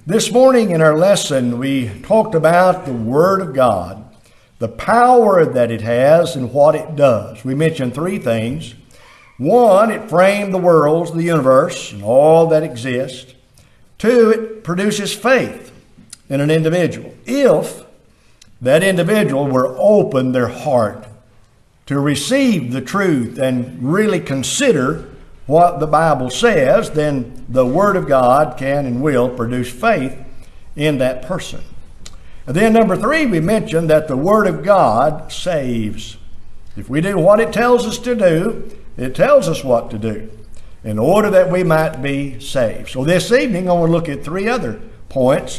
This morning in our lesson, we talked about the Word of God, the power that it has and what it does. We mentioned three things. One, it framed the worlds, the universe, and all that exists. Two, it produces faith in an individual. If that individual were open their heart to receive the truth and really consider what the Bible says, then the Word of God can and will produce faith in that person. And then number three, we mentioned that the Word of God saves. If we do what it tells us to do, it tells us what to do in order that we might be saved. So this evening, I want to look at three other points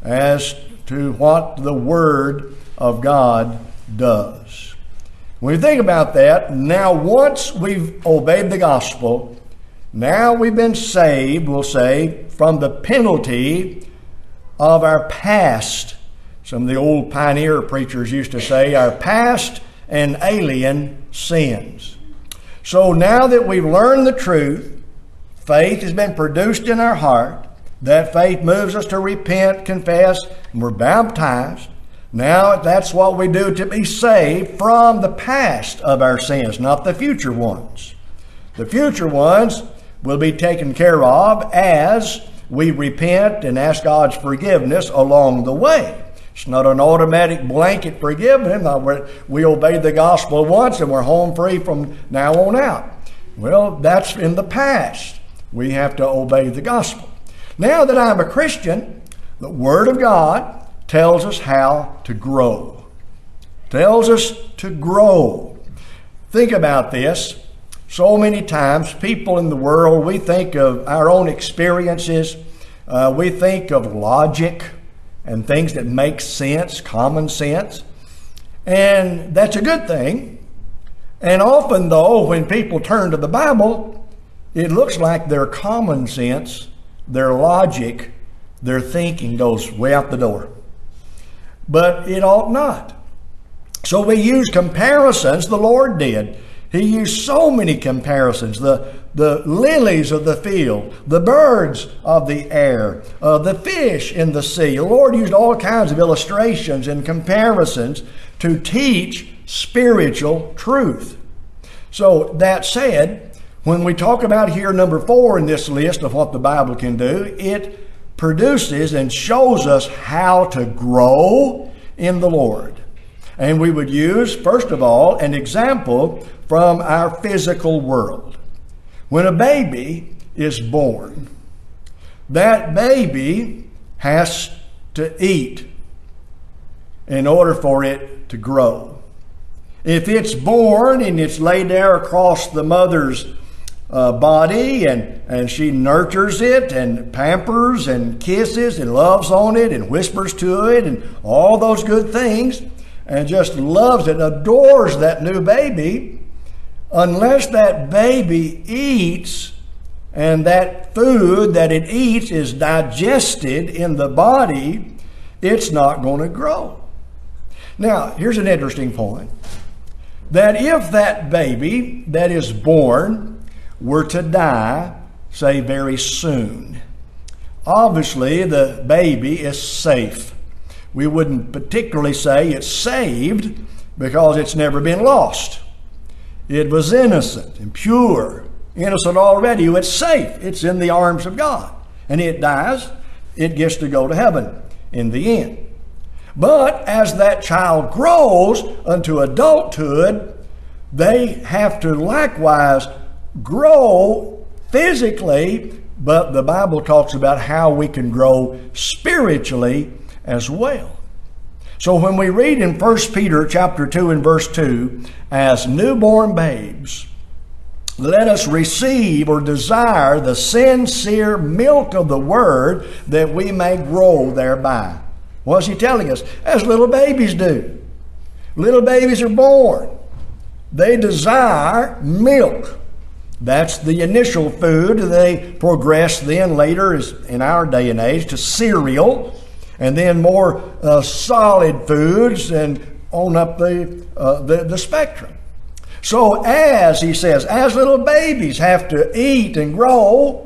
as to what the Word of God does. When we think about that, now once we've obeyed the gospel, now we've been saved, we'll say, from the penalty of our past. Some of the old pioneer preachers used to say, our past and alien sins. So now that we've learned the truth, faith has been produced in our heart. That faith moves us to repent, confess, and we're baptized. Now that's what we do to be saved from the past of our sins, not the future ones. The future ones will be taken care of as we repent and ask God's forgiveness along the way. It's not an automatic blanket forgiveness. We obey the gospel once and we're home free from now on out. Well, that's in the past. We have to obey the gospel. Now that I'm a Christian, the Word of God tells us how to grow. Tells us to grow. Think about this. So many times people in the world, we think of our own experiences. We think of logic and things that make sense, common sense. And that's a good thing. And often though, when people turn to the Bible, it looks like their common sense, their logic, their thinking goes way out the door. But it ought not. So we use comparisons. The Lord did. He used so many comparisons. The lilies of the field, the birds of the air, the fish in the sea. The Lord used all kinds of illustrations and comparisons to teach spiritual truth. So that said, when we talk about here number 4 in this list of what the Bible can do, it produces and shows us how to grow in the Lord. And we would use, first of all, an example from our physical world. When a baby is born, that baby has to eat in order for it to grow. If it's born and it's laid there across the mother's body and she nurtures it and pampers and kisses and loves on it and whispers to it and all those good things and just loves it, adores that new baby, unless that baby eats and that food that it eats is digested in the body, it's not going to grow. Now, here's an interesting point. That if that baby that is born were to die, say very soon, obviously the baby is safe. We wouldn't particularly say it's saved because it's never been lost. It was innocent and pure, innocent already. It's safe. It's in the arms of God. And it dies, it gets to go to heaven in the end. But as that child grows unto adulthood, they have to likewise grow physically, but the Bible talks about how we can grow spiritually as well. So when we read in 1 Peter chapter 2 and verse 2, as newborn babes, let us receive or desire the sincere milk of the word that we may grow thereby. What's he telling us? As little babies do. Little babies are born. They desire milk. That's the initial food. They progress then later, as in our day and age, to cereal, and then more solid foods, and on up the spectrum. So as he says, as little babies have to eat and grow,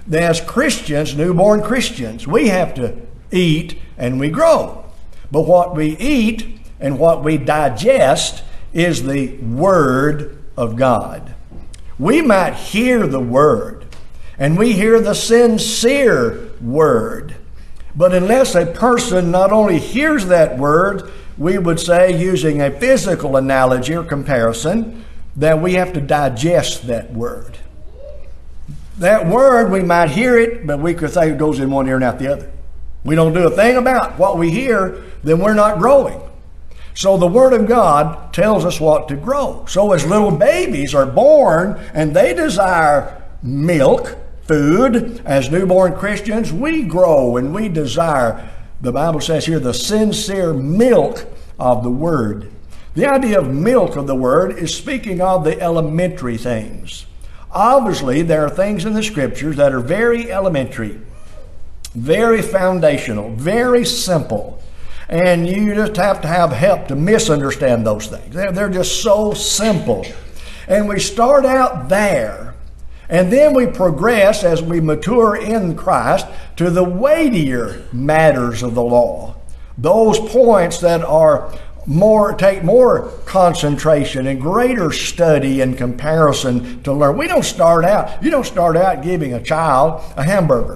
As Christians, newborn Christians, we have to eat and we grow. But what we eat and what we digest is the Word of God. We might hear the Word, and we hear the sincere Word. But unless a person not only hears that Word, we would say, using a physical analogy or comparison, that we have to digest that Word. That Word, we might hear it, but we could say it goes in one ear and out the other. We don't do a thing about what we hear, then we're not growing. So the Word of God tells us what to grow. So as little babies are born and they desire milk, food, as newborn Christians, we grow and we desire, the Bible says here, the sincere milk of the Word. The idea of milk of the Word is speaking of the elementary things. Obviously, there are things in the Scriptures that are very elementary, very foundational, very simple. And you just have to have help to misunderstand those things. They're just so simple. And we start out there, and then we progress as we mature in Christ to the weightier matters of the law. Those points that are take more concentration and greater study and comparison to learn. You don't start out giving a child a hamburger.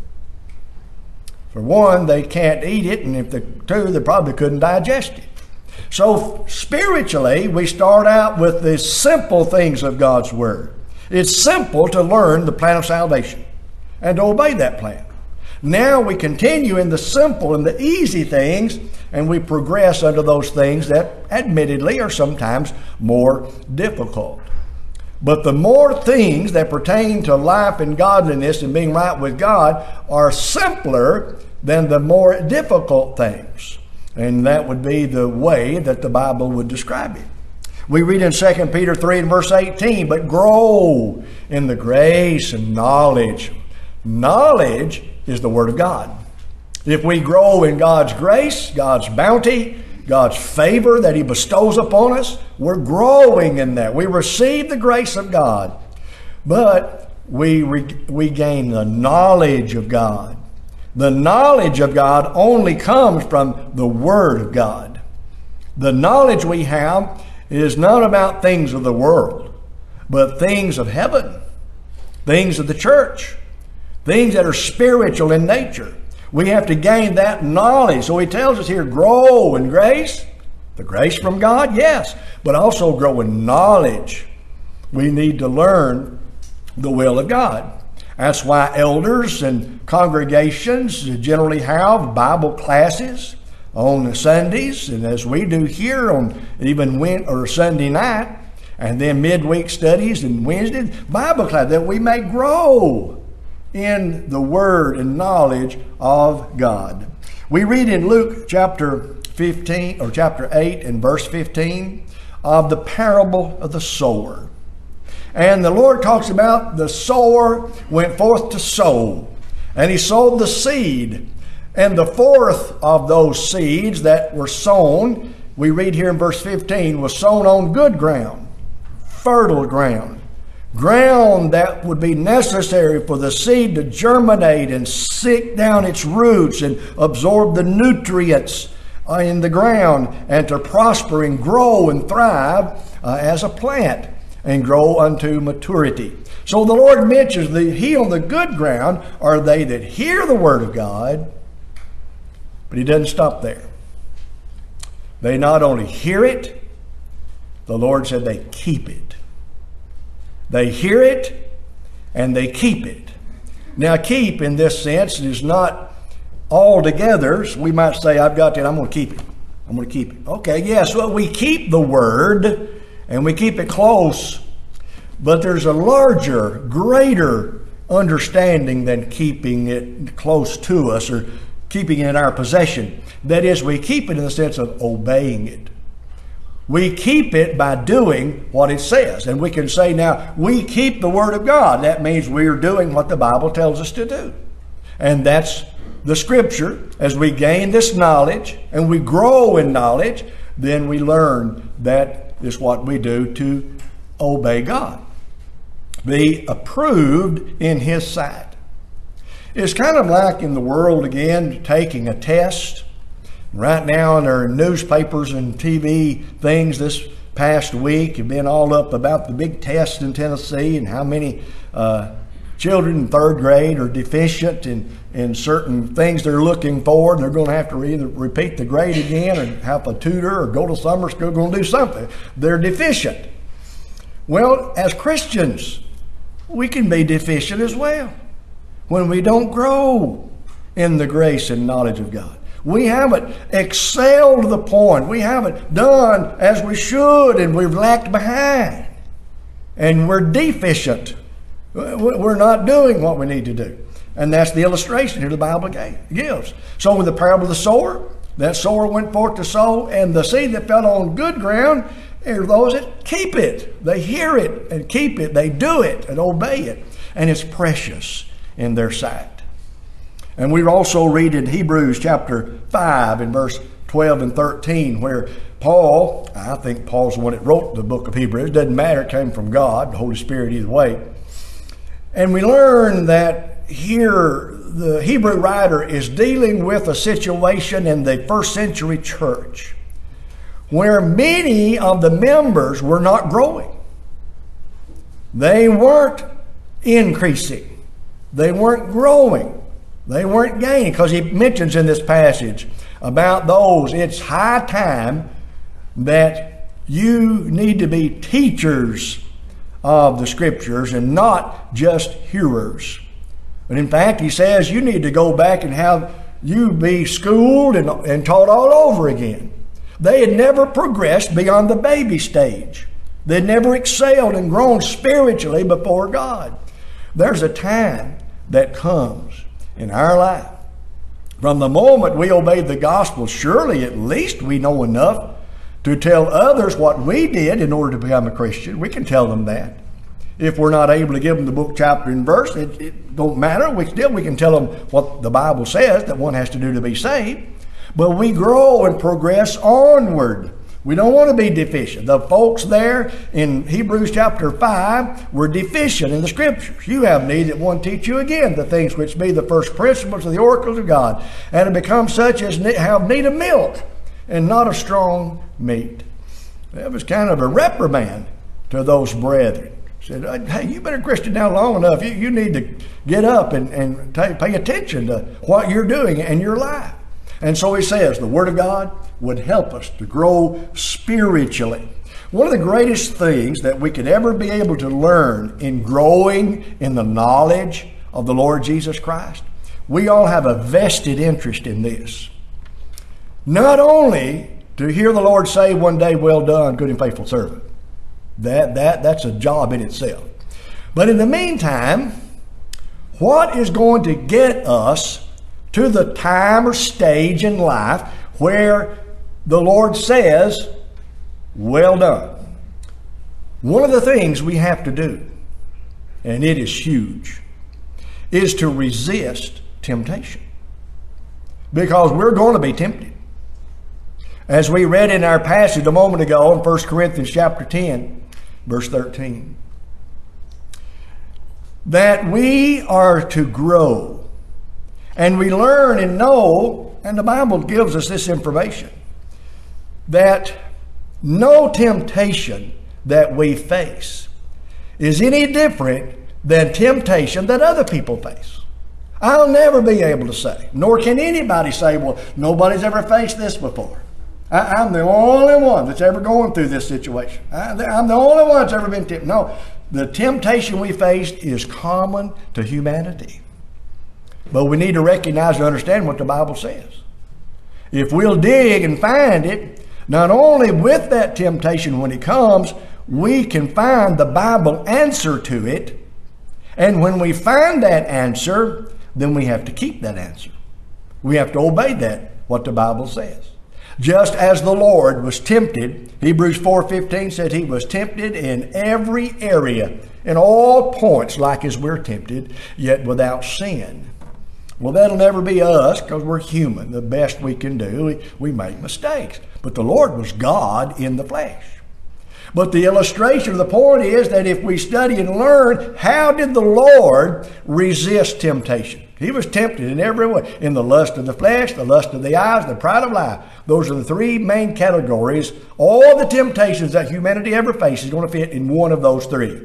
For one, they can't eat it, and if the two, they probably couldn't digest it. So spiritually, we start out with the simple things of God's Word. It's simple to learn the plan of salvation and to obey that plan. Now we continue in the simple and the easy things, and we progress under those things that admittedly are sometimes more difficult. But the more things that pertain to life and godliness and being right with God are simpler than the more difficult things. And that would be the way that the Bible would describe it. We read in 2 Peter 3 and verse 18, but grow in the grace and knowledge. Knowledge is the Word of God. If we grow in God's grace, God's bounty, God's favor that He bestows upon us, we're growing in that. We receive the grace of God, but we gain the knowledge of God. The knowledge of God only comes from the Word of God. The knowledge we have is not about things of the world, but things of heaven, things of the church, things that are spiritual in nature. We have to gain that knowledge. So He tells us here, grow in grace. The grace from God, yes, but also grow in knowledge. We need to learn the will of God. That's why elders and congregations generally have Bible classes on Sundays, and as we do here on even Sunday night, and then midweek studies and Wednesdays, Bible class, that we may grow in the Word and knowledge of God. We read in Luke chapter 15 or chapter 8 and verse 15 of the parable of the sower. And the Lord talks about the sower went forth to sow, and he sowed the seed. And the fourth of those seeds that were sown, we read here in verse 15, was sown on good ground, fertile ground. Ground that would be necessary for the seed to germinate and sink down its roots and absorb the nutrients in the ground and to prosper and grow and thrive as a plant and grow unto maturity. So the Lord mentions he on the good ground are they that hear the Word of God, but He doesn't stop there. They not only hear it, the Lord said they keep it. They hear it and they keep it. Now, keep in this sense is not all together. So we might say, I've got it, I'm going to keep it. I'm going to keep it. Okay, yes, well, we keep the Word and we keep it close, but there's a larger, greater understanding than keeping it close to us or keeping it in our possession. That is, we keep it in the sense of obeying it. We keep it by doing what it says. And we can say now, we keep the Word of God. That means we are doing what the Bible tells us to do. And that's the Scripture. As we gain this knowledge and we grow in knowledge, then we learn that is what we do to obey God. Be approved in His sight. It's kind of like in the world again, taking a test. Right now in our newspapers and TV things this past week have been all up about the big test in Tennessee and how many children in third grade are deficient in certain things they're looking for. They're going to have to either repeat the grade again or have a tutor or go to summer school, going to do something. They're deficient. Well, as Christians, we can be deficient as well when we don't grow in the grace and knowledge of God. We haven't excelled to the point. We haven't done as we should, and we've lagged behind. And we're deficient. We're not doing what we need to do. And that's the illustration here the Bible gives. So with the parable of the sower, that sower went forth to sow, and the seed that fell on good ground are those that keep it. They hear it and keep it. They do it and obey it. And it's precious in their sight. And we also read in Hebrews chapter 5 in verse 12 and 13 where Paul, I think Paul's the one that wrote the book of Hebrews. It doesn't matter, it came from God, the Holy Spirit either way. And we learn that here the Hebrew writer is dealing with a situation in the first century church where many of the members were not growing. They weren't increasing. They weren't growing. They weren't gaining, because he mentions in this passage about those, it's high time that you need to be teachers of the Scriptures and not just hearers. But in fact, he says you need to go back and have you be schooled and taught all over again. They had never progressed beyond the baby stage. They'd never excelled and grown spiritually before God. There's a time that comes in our life. From the moment we obey the gospel, surely at least we know enough to tell others what we did in order to become a Christian. We can tell them that. If we're not able to give them the book, chapter, and verse, it don't matter. We can tell them what the Bible says that one has to do to be saved. But we grow and progress onward. We don't want to be deficient. The folks there in Hebrews chapter 5 were deficient in the Scriptures. You have need that one teach you again the things which be the first principles of the oracles of God, and to become such as have need of milk and not of strong meat. That was kind of a reprimand to those brethren. Said, hey, you've been a Christian now long enough. You need to get up and pay attention to what you're doing in your life. And so he says the Word of God would help us to grow spiritually. One of the greatest things that we could ever be able to learn in growing in the knowledge of the Lord Jesus Christ, we all have a vested interest in this. Not only to hear the Lord say one day, well done, good and faithful servant. That's a job in itself. But in the meantime, what is going to get us to the time or stage in life where the Lord says, well done? One of the things we have to do, and it is huge, is to resist temptation. Because we're going to be tempted. As we read in our passage a moment ago in 1 Corinthians chapter 10, verse 13, that we are to grow. And we learn and know, and the Bible gives us this information, that no temptation that we face is any different than temptation that other people face. I'll never be able to say, nor can anybody say, well, nobody's ever faced this before. I'm the only one that's ever going through this situation. I'm the only one that's ever been tempted. No, the temptation we faced is common to humanity. But we need to recognize and understand what the Bible says. If we'll dig and find it, not only with that temptation when it comes, we can find the Bible answer to it. And when we find that answer, then we have to keep that answer. We have to obey that, what the Bible says. Just as the Lord was tempted, Hebrews 4:15 said he was tempted in every area, in all points like as we're tempted, yet without sin. Well, that'll never be us because we're human. The best we can do, we make mistakes. But the Lord was God in the flesh. But the illustration of the point is that if we study and learn, how did the Lord resist temptation? He was tempted in every way, in the lust of the flesh, the lust of the eyes, the pride of life. Those are the three main categories. All the temptations that humanity ever faces is going to fit in one of those three.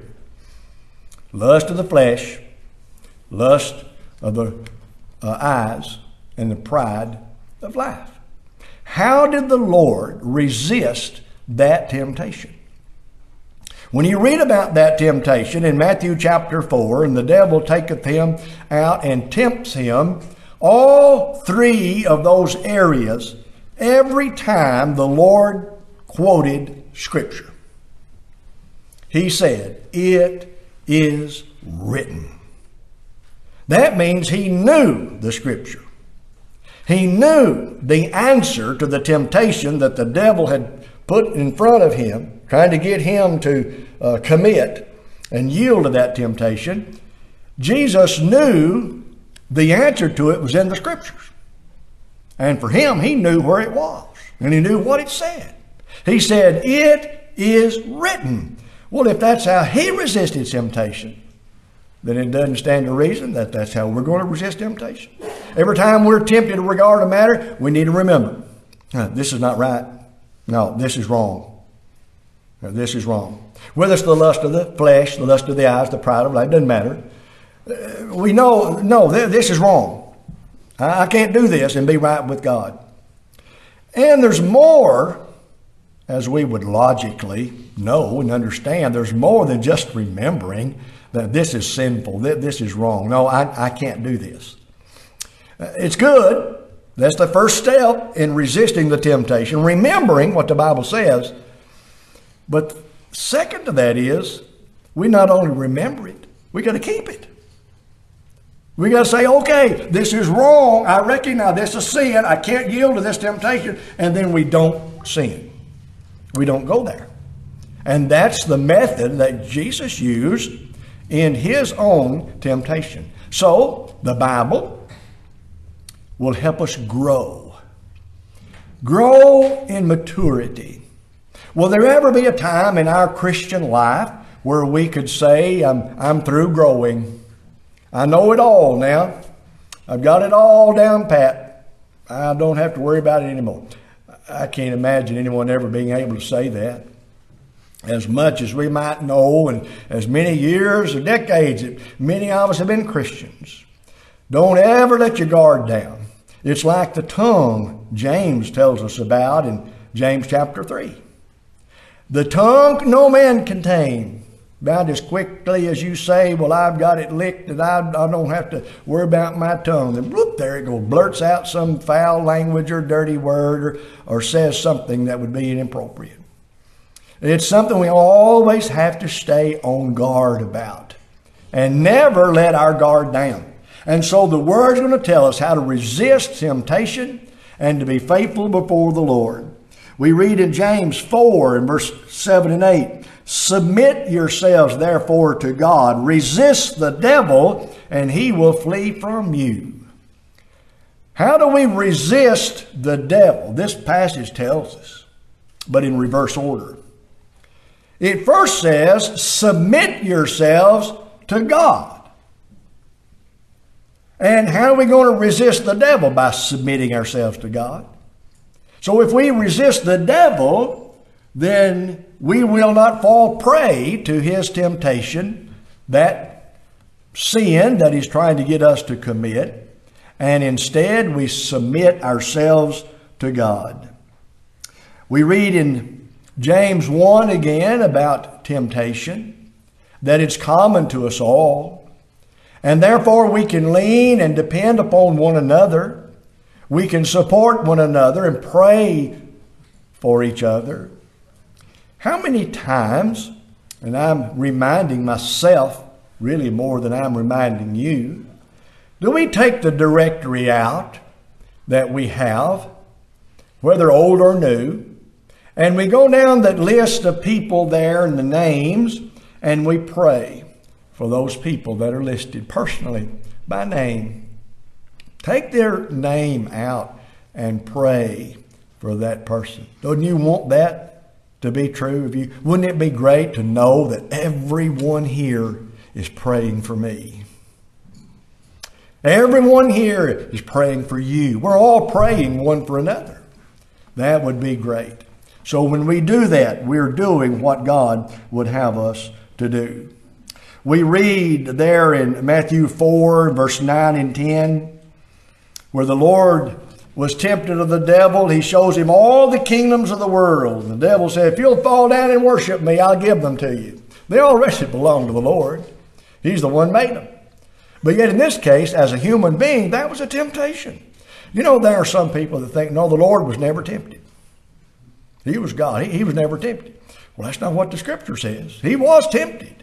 Lust of the flesh, lust of the eyes, and the pride of life. How did the Lord resist that temptation? When you read about that temptation in Matthew chapter 4, and the devil taketh him out and tempts him, all three of those areas, every time the Lord quoted Scripture, he said, "It is written." That means he knew the Scripture. He knew the answer to the temptation that the devil had put in front of him, trying to get him to commit and yield to that temptation. Jesus knew the answer to it was in the Scriptures. And for him, he knew where it was, and he knew what it said. He said, "It is written." Well, if that's how he resisted temptation, then it doesn't stand to reason that that's how we're going to resist temptation. Every time we're tempted to regard a matter, we need to remember, this is not right. No, this is wrong. No, this is wrong. Whether it's the lust of the flesh, the lust of the eyes, the pride of life, doesn't matter. We know, no, this is wrong. I can't do this and be right with God. And there's more, as we would logically know and understand, there's more than just remembering that this is sinful, that this is wrong. No, I can't do this. It's good. That's the first step in resisting the temptation, remembering what the Bible says. But second to that is, we not only remember it, we got to keep it. We got to say, okay, this is wrong. I recognize this is sin. I can't yield to this temptation. And then we don't sin. We don't go there. And that's the method that Jesus used in his own temptation. So the Bible will help us grow. Grow in maturity. Will there ever be a time in our Christian life where we could say, I'm through growing. I know it all now. I've got it all down pat. I don't have to worry about it anymore. I can't imagine anyone ever being able to say that. As much as we might know, and as many years or decades that many of us have been Christians, don't ever let your guard down. It's like the tongue James tells us about in James chapter 3. The tongue no man can tame. About as quickly as you say, well, I've got it licked and I don't have to worry about my tongue. Then whoop, there it goes, blurts out some foul language or dirty word or says something that would be inappropriate. It's something we always have to stay on guard about and never let our guard down. And so the Word's going to tell us how to resist temptation and to be faithful before the Lord. We read in James 4 in verse 7 and 8, "Submit yourselves therefore to God, resist the devil, and he will flee from you." How do we resist the devil? This passage tells us, but in reverse order. It first says, submit yourselves to God. And how are we going to resist the devil? By submitting ourselves to God. So if we resist the devil, then we will not fall prey to his temptation, that sin that he's trying to get us to commit, and instead we submit ourselves to God. We read in James 1 again about temptation, that it's common to us all, and therefore we can lean and depend upon one another. We can support one another and pray for each other. How many times, and I'm reminding myself really more than I'm reminding you, do we take the directory out that we have, whether old or new, and we go down that list of people there and the names, and we pray for those people that are listed personally by name? Take their name out and pray for that person. Don't you want that to be true of you? Wouldn't it be great to know that everyone here is praying for me? Everyone here is praying for you. We're all praying one for another. That would be great. So when we do that, we're doing what God would have us to do. We read there in Matthew 4, verse 9 and 10, where the Lord was tempted of the devil. He shows him all the kingdoms of the world. And the devil said, if you'll fall down and worship me, I'll give them to you. They already belong to the Lord. He's the one made them. But yet in this case, as a human being, that was a temptation. You know, there are some people that think, no, the Lord was never tempted. He was God. He was never tempted. Well, that's not what the Scripture says. He was tempted.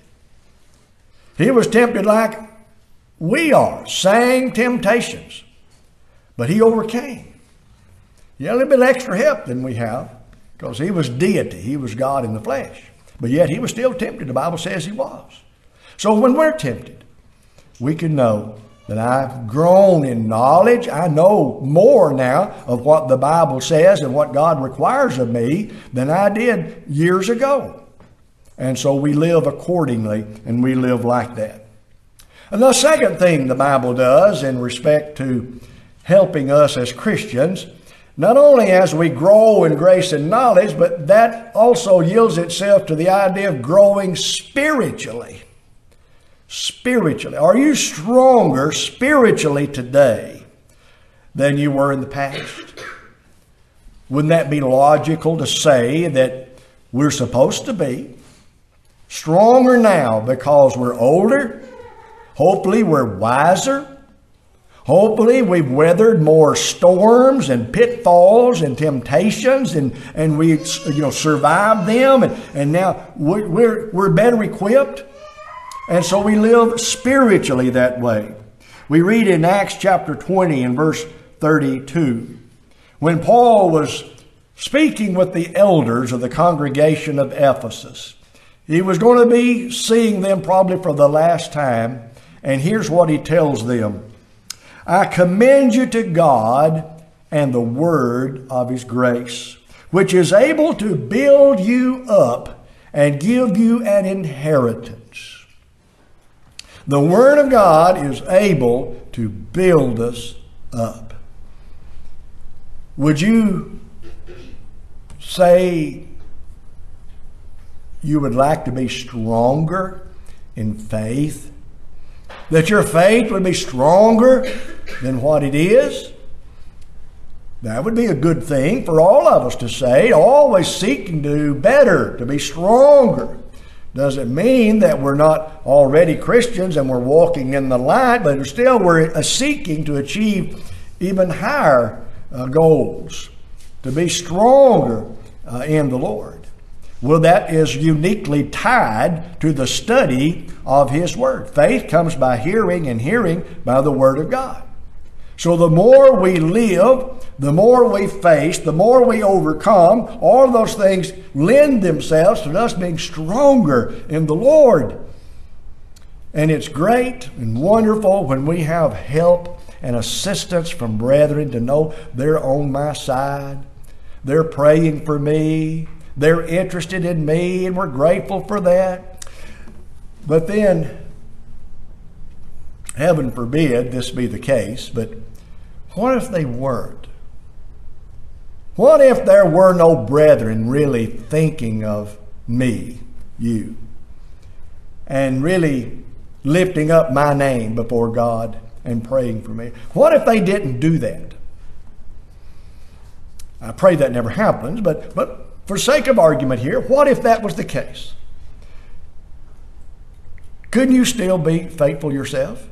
He was tempted like we are, same temptations. But he overcame. He had a little bit extra help than we have because he was deity. He was God in the flesh. But yet he was still tempted. The Bible says he was. So when we're tempted, we can know that I've grown in knowledge. I know more now of what the Bible says and what God requires of me than I did years ago. And so we live accordingly, and we live like that. And the second thing the Bible does in respect to helping us as Christians, not only as we grow in grace and knowledge, but that also yields itself to the idea of growing spiritually. Spiritually. Are you stronger spiritually today than you were in the past? Wouldn't that be logical to say that we're supposed to be stronger now because we're older? Hopefully we're wiser. Hopefully we've weathered more storms and pitfalls and temptations and we survived them and now we're better equipped. And so we live spiritually that way. We read in Acts chapter 20 and verse 32, when Paul was speaking with the elders of the congregation of Ephesus. He was going to be seeing them probably for the last time. And here's what he tells them. I commend you to God and the word of his grace, which is able to build you up and give you an inheritance. The Word of God is able to build us up. Would you say you would like to be stronger in faith? That your faith would be stronger than what it is? That would be a good thing for all of us to say, always seeking to do better, to be stronger. Doesn't mean that we're not already Christians and we're walking in the light, but still we're seeking to achieve even higher goals, to be stronger in the Lord. Well, that is uniquely tied to the study of His Word. Faith comes by hearing, and hearing by the Word of God. So the more we live, the more we face, the more we overcome, all of those things lend themselves to us being stronger in the Lord. And it's great and wonderful when we have help and assistance from brethren to know they're on my side. They're praying for me. They're interested in me, and we're grateful for that. But then, heaven forbid this be the case, but what if they weren't? What if there were no brethren really thinking of me, you, and really lifting up my name before God and praying for me? What if they didn't do that? I pray that never happens, but for sake of argument here, what if that was the case? Couldn't you still be faithful yourself?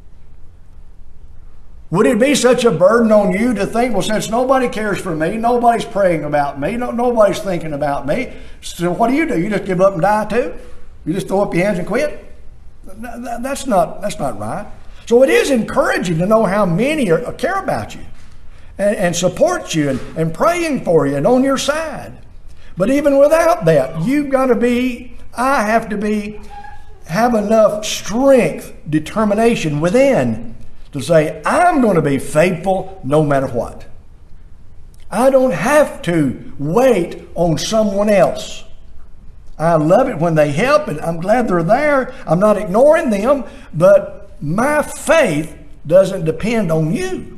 Would it be such a burden on you to think, well, since nobody cares for me, nobody's praying about me, nobody's thinking about me, so what do? You just give up and die too? You just throw up your hands and quit? That's not right. So it is encouraging to know how many care about you and support you and praying for you and on your side. But even without that, I have to have enough strength, determination within to say, I'm going to be faithful no matter what. I don't have to wait on someone else. I love it when they help, and I'm glad they're there. I'm not ignoring them, but my faith doesn't depend on you.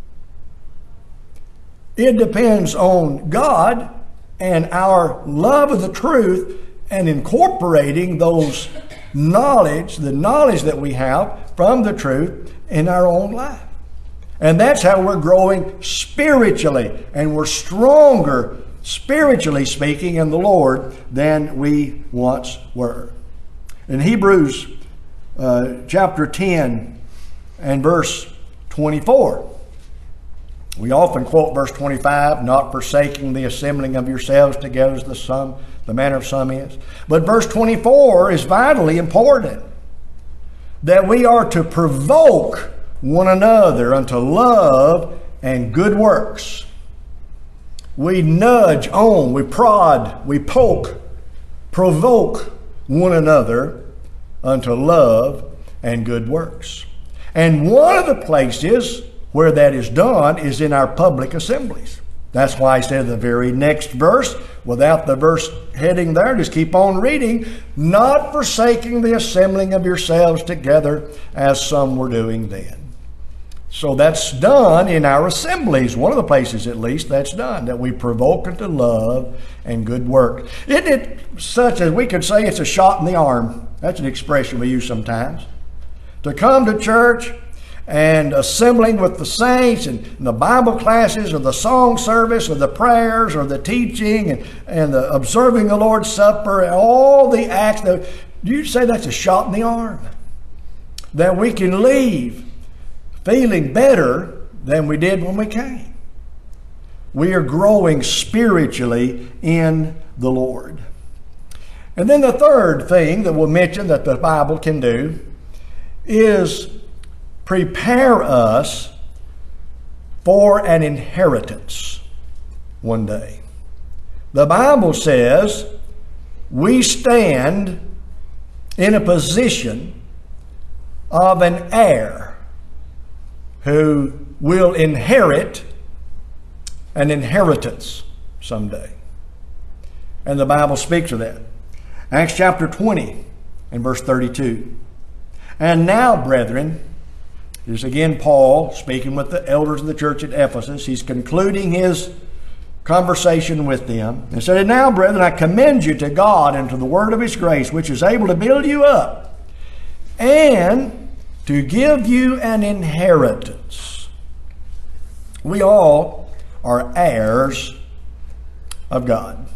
It depends on God and our love of the truth and incorporating those knowledge, the knowledge that we have from the truth in our own life. And that's how we're growing spiritually, and we're stronger spiritually speaking in the Lord than we once were. In Hebrews chapter 10 and verse 24, we often quote verse 25, not forsaking the assembling of yourselves together as the manner of some is. But verse 24 is vitally important, that we are to provoke one another unto love and good works. We nudge on, we prod, we poke, provoke one another unto love and good works. And one of the places where that is done is in our public assemblies. That's why I said in the very next verse, without the verse heading there, just keep on reading, not forsaking the assembling of yourselves together as some were doing then. So that's done in our assemblies, one of the places at least that's done, that we provoke unto love and good work. Isn't it such as we could say it's a shot in the arm? That's an expression we use sometimes. To come to church and assembling with the saints and the Bible classes or the song service or the prayers or the teaching and the observing the Lord's Supper and all the acts. Do you say that's a shot in the arm? That we can leave feeling better than we did when we came. We are growing spiritually in the Lord. And then the third thing that we'll mention that the Bible can do is prepare us for an inheritance one day. The Bible says we stand in a position of an heir who will inherit an inheritance someday. And the Bible speaks of that. Acts chapter 20 and verse 32. And now, brethren, here's again Paul speaking with the elders of the church at Ephesus. He's concluding his conversation with them. And said, and now, brethren, I commend you to God and to the word of his grace, which is able to build you up and to give you an inheritance. We all are heirs of God.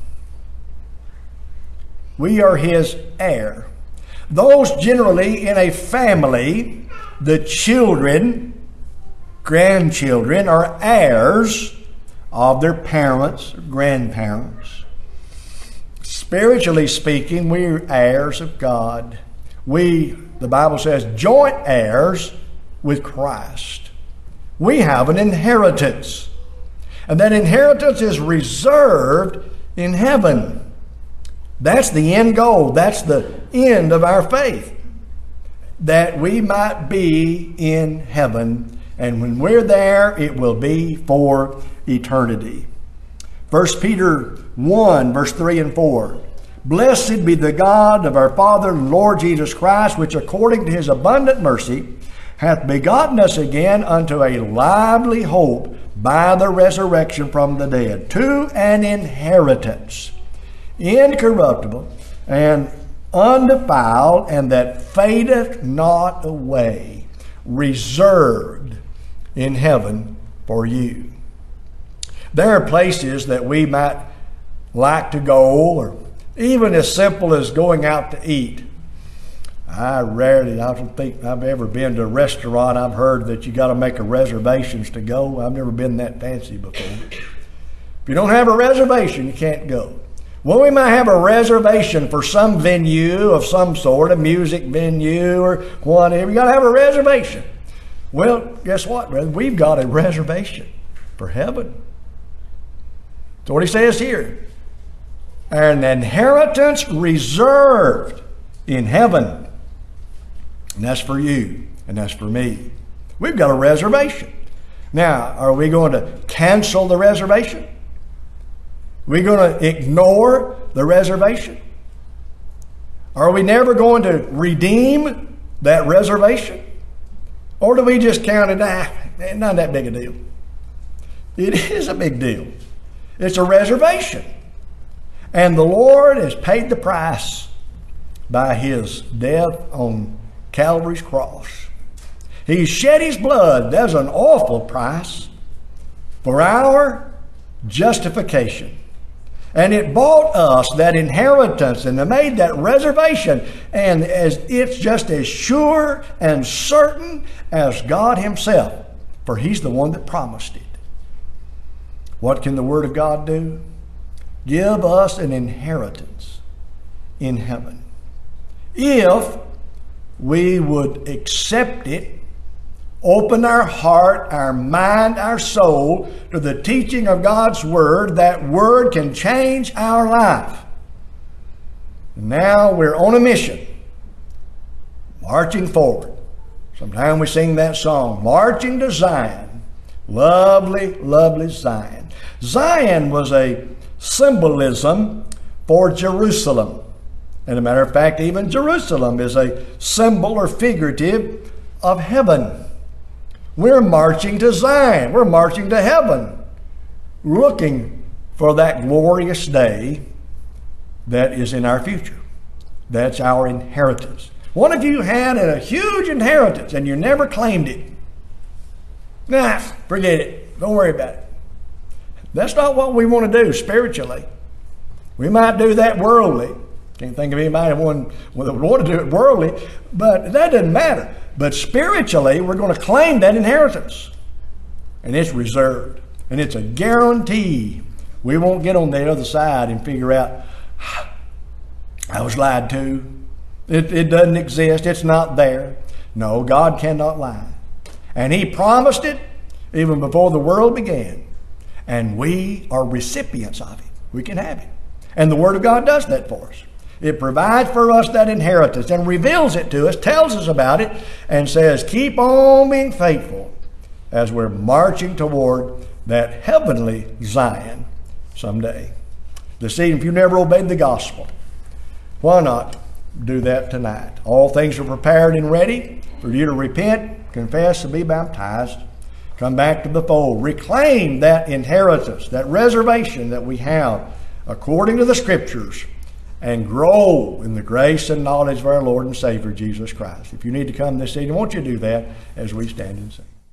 We are his heir. Those generally in a family, the children, grandchildren, are heirs of their parents, grandparents. Spiritually speaking, we're heirs of God. The Bible says, joint heirs with Christ. We have an inheritance. And that inheritance is reserved in heaven. That's the end goal. That's the end of our faith. That we might be in heaven. And when we're there, it will be for eternity. 1 Peter 1, verse 3 and 4. Blessed be the God of our Father, Lord Jesus Christ, which according to his abundant mercy hath begotten us again unto a lively hope by the resurrection from the dead, to an inheritance incorruptible and undefiled, and that fadeth not away, reserved in heaven for you. There are places that we might like to go, or even as simple as going out to eat. I don't think I've ever been to a restaurant. I've heard that you got to make a reservations to go. I've never been that fancy before. If you don't have a reservation, you can't go. Well, we might have a reservation for some venue of some sort, a music venue or whatever. You got to have a reservation. Well, guess what, brother? We've got a reservation for heaven. That's what he says here. An inheritance reserved in heaven. And that's for you, and that's for me. We've got a reservation. Now, are we going to cancel the reservation? Are we going to ignore the reservation? Are we never going to redeem that reservation? Or do we just count it, not that big a deal? It is a big deal. It's a reservation. And the Lord has paid the price by his death on Calvary's cross. He shed his blood. That's an awful price for our justification. And it bought us that inheritance and it made that reservation. And as it's just as sure and certain as God himself, for he's the one that promised it. What can the Word of God do? Give us an inheritance in heaven. If we would accept it, open our heart, our mind, our soul to the teaching of God's Word, that Word can change our life. Now we're on a mission, marching forward. Sometimes we sing that song, Marching to Zion. Lovely, lovely Zion. Zion was a symbolism for Jerusalem. And as a matter of fact, even Jerusalem is a symbol or figurative of heaven. We're marching to Zion. We're marching to heaven, looking for that glorious day that is in our future. That's our inheritance. One of you had a huge inheritance and you never claimed it. Nah, forget it. Don't worry about it. That's not what we want to do spiritually. We might do that worldly. Can't think of anybody that would want to do it worldly, but that doesn't matter. But spiritually, we're going to claim that inheritance. And it's reserved. And it's a guarantee. We won't get on the other side and figure out, I was lied to. It doesn't exist. It's not there. No, God cannot lie. And he promised it even before the world began. And we are recipients of it. We can have it. And the Word of God does that for us. It provides for us that inheritance and reveals it to us, tells us about it, and says, keep on being faithful as we're marching toward that heavenly Zion someday. This evening, if you never obeyed the gospel, why not do that tonight? All things are prepared and ready for you to repent, confess, and be baptized. Come back to the fold. Reclaim that inheritance, that reservation that we have according to the Scriptures, and grow in the grace and knowledge of our Lord and Savior, Jesus Christ. If you need to come this evening, won't you do that as we stand and sing?